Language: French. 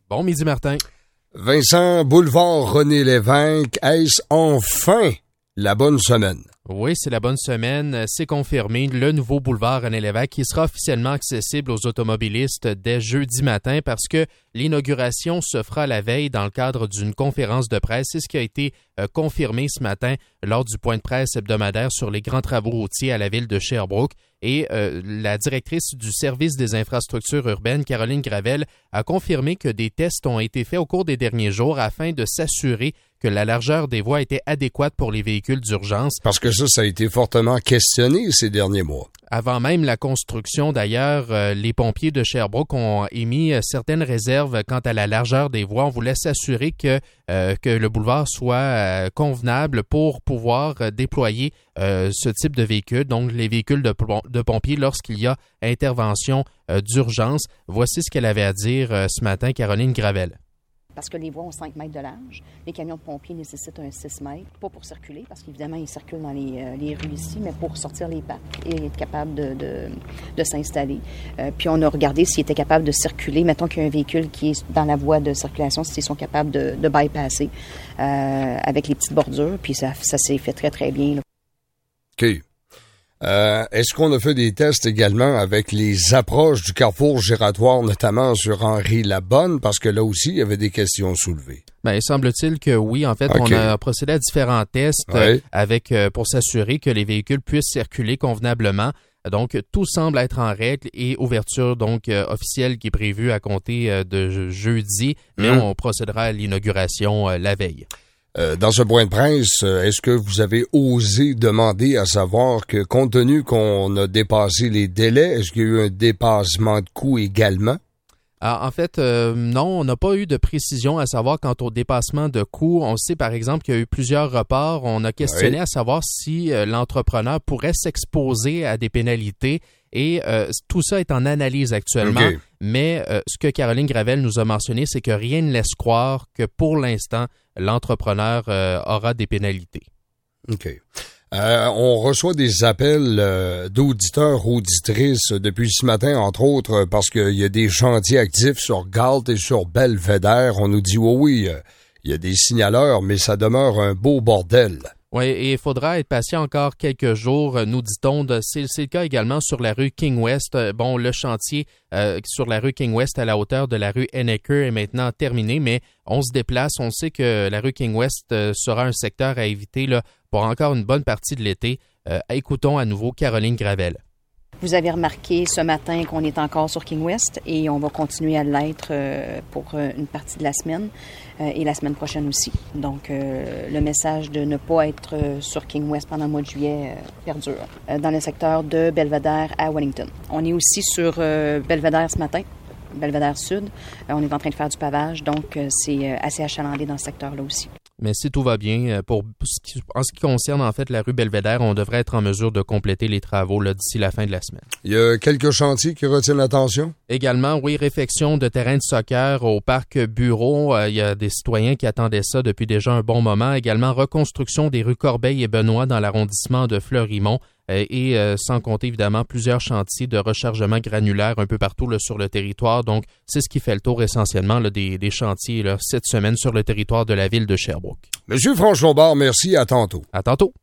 Bon midi, Martin. Vincent, boulevard René Lévesque, est-ce enfin la bonne semaine? Oui, c'est la bonne semaine. C'est confirmé. Le nouveau boulevard René Lévesque qui sera officiellement accessible aux automobilistes dès jeudi matin parce que l'inauguration se fera la veille dans le cadre d'une conférence de presse. C'est ce qui a été confirmé ce matin lors du point de presse hebdomadaire sur les grands travaux routiers à la ville de Sherbrooke. Et la directrice du service des infrastructures urbaines, Caroline Gravel, a confirmé que des tests ont été faits au cours des derniers jours afin de s'assurer que la largeur des voies était adéquate pour les véhicules d'urgence. Parce que ça a été fortement questionné ces derniers mois. Avant même la construction, d'ailleurs, les pompiers de Sherbrooke ont émis certaines réserves quant à la largeur des voies. On voulait s'assurer que le boulevard soit convenable pour pouvoir déployer ce type de véhicule, donc les véhicules de pompiers lorsqu'il y a intervention d'urgence. Voici ce qu'elle avait à dire ce matin, Caroline Gravel. Parce que les voies ont 5 mètres de large. Les camions de pompiers nécessitent un 6 mètres, pas pour circuler, parce qu'évidemment, ils circulent dans les rues ici, mais pour sortir les parcs et être capable de s'installer. Puis on a regardé s'ils étaient capables de circuler. Mettons qu'il y a un véhicule qui est dans la voie de circulation, s'ils sont capables de bypasser avec les petites bordures. Puis ça s'est fait très, très bien, là. OK. Est-ce qu'on a fait des tests également avec les approches du carrefour giratoire, notamment sur Henri-Labonne, parce que là aussi, il y avait des questions soulevées? Bien, semble-t-il que oui. En fait, okay. On a procédé à différents tests pour s'assurer que les véhicules puissent circuler convenablement. Donc, tout semble être en règle et ouverture officielle qui est prévue à compter de jeudi, mais on procédera à l'inauguration la veille. Dans ce point de presse, est-ce que vous avez osé demander à savoir que, compte tenu qu'on a dépassé les délais, est-ce qu'il y a eu un dépassement de coût également? En fait, non, on n'a pas eu de précision à savoir quant au dépassement de coûts. On sait, par exemple, qu'il y a eu plusieurs reports. On a questionné à savoir si l'entrepreneur pourrait s'exposer à des pénalités. Et tout ça est en analyse actuellement. Okay. Mais ce que Caroline Gravel nous a mentionné, c'est que rien ne laisse croire que pour l'instant, l'entrepreneur aura des pénalités. OK. On reçoit des appels d'auditeurs, auditrices depuis ce matin, entre autres, parce qu'il y a des chantiers actifs sur Galt et sur Belvédère. On nous dit, oui, il y a des signaleurs, mais ça demeure un beau bordel. Oui, et il faudra être patient encore quelques jours, nous dit-on. C'est le cas également sur la rue King-West. Bon, le chantier sur la rue King-West à la hauteur de la rue Hennecker est maintenant terminé, mais on se déplace. On sait que la rue King-West sera un secteur à éviter là, pour encore une bonne partie de l'été. Écoutons à nouveau Caroline Gravel. Vous avez remarqué ce matin qu'on est encore sur King-West et on va continuer à l'être pour une partie de la semaine et la semaine prochaine aussi. Donc, le message de ne pas être sur King-West pendant le mois de juillet perdure. Dans le secteur de Belvédère à Wellington. On est aussi sur Belvédère ce matin, Belvédère Sud. On est en train de faire du pavage, donc c'est assez achalandé dans ce secteur-là aussi. Mais si tout va bien, en ce qui concerne en fait la rue Belvédère, on devrait être en mesure de compléter les travaux là, d'ici la fin de la semaine. Il y a quelques chantiers qui retiennent l'attention? Également, oui, réfection de terrain de soccer au parc Bureau. Il y a des citoyens qui attendaient ça depuis déjà un bon moment. Également, reconstruction des rues Corbeil et Benoît dans l'arrondissement de Fleurimont. Et sans compter évidemment plusieurs chantiers de rechargement granulaire un peu partout là, sur le territoire. Donc, c'est ce qui fait le tour essentiellement là, des chantiers là, cette semaine sur le territoire de la ville de Sherbrooke. Monsieur Franche-Lombard, merci. À tantôt. À tantôt.